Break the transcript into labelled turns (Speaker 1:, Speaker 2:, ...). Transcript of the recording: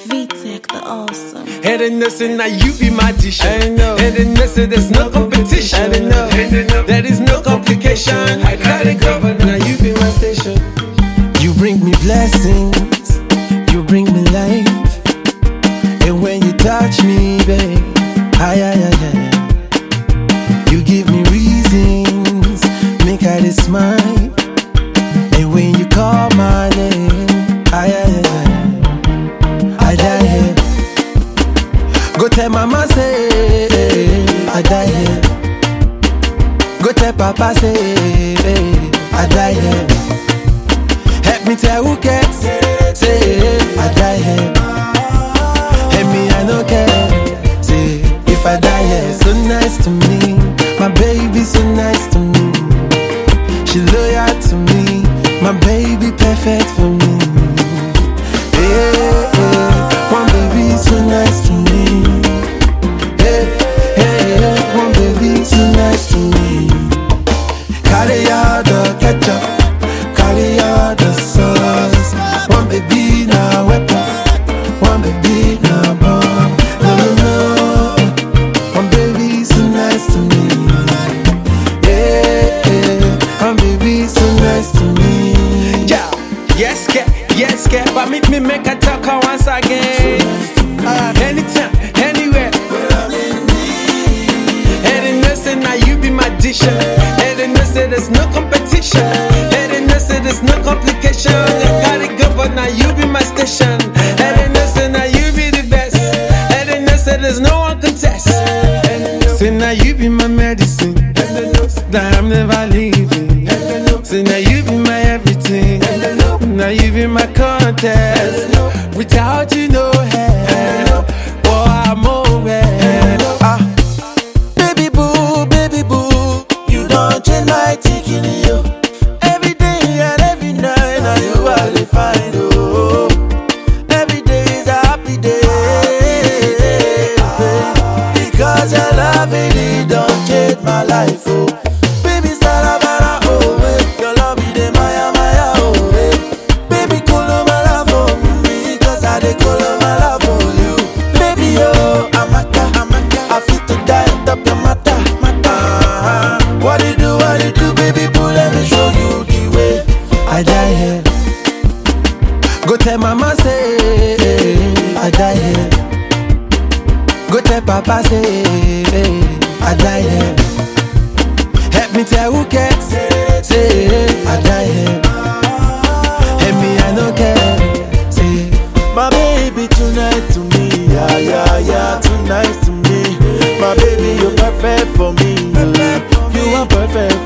Speaker 1: VTech the awesome.
Speaker 2: Head and nursing, now you be my dish.
Speaker 3: I know.
Speaker 2: Head and nursing, there's no competition.
Speaker 3: I know.
Speaker 2: There is no complication. I gotta cover, now you be my station.
Speaker 3: You bring me blessings, you bring me life. And when you touch me, babe, you give me reasons, make I smile. And when you call my name, I die here. Go tell mama say, I die here. Go tell papa say, I die here. Help me tell who cares, say, I die here. Help me, I don't care, say, if I die here. So nice to me, my baby so nice to me. She loyal to me, my baby perfect for me. Hey, hey, one baby so nice to me. Hey, hey, one baby so nice to me. Carry out the ketchup, carry out the sauce. One baby now weapon, one baby now bomb. No, no, no, one baby so nice to me. Hey, hey, one baby so nice to me.
Speaker 2: Yeah, yes, but meet me make a talk once again. Anytime, anywhere. Head and nursing, now you be my dish. Head and nursing, there's no competition. Head and nursing, there's no complication. I gotta go, but now you be my station. Head and nursing, now you be the best. Head and nursing, there's no one contest. Say now you be my medicine. Now I'm never leaving. Say now you be my everything. Now you be my contest. Without you, no help. Oh, I'm over.
Speaker 3: Baby boo, you don't change my thinking, you. Every day and every night, now you are the fine, oh. Every day is a happy day, because your love really don't change my life, oh. Baby, Sarabara, oh, eh. Your love is the Maya, oh, eh. Baby, cool my love for me, cause I dey cool my love for you. Baby, oh, Amaka, I feel to die on top your matter. What you do, baby, boo, let me show you the way. I die here. Go tell mama say, I die here. Go tell papa say, I die here. Help me tell who cares, say, I die here. Help me, I don't care, say, my baby tonight to me, yeah, tonight to me. My baby, you're perfect for me. You are perfect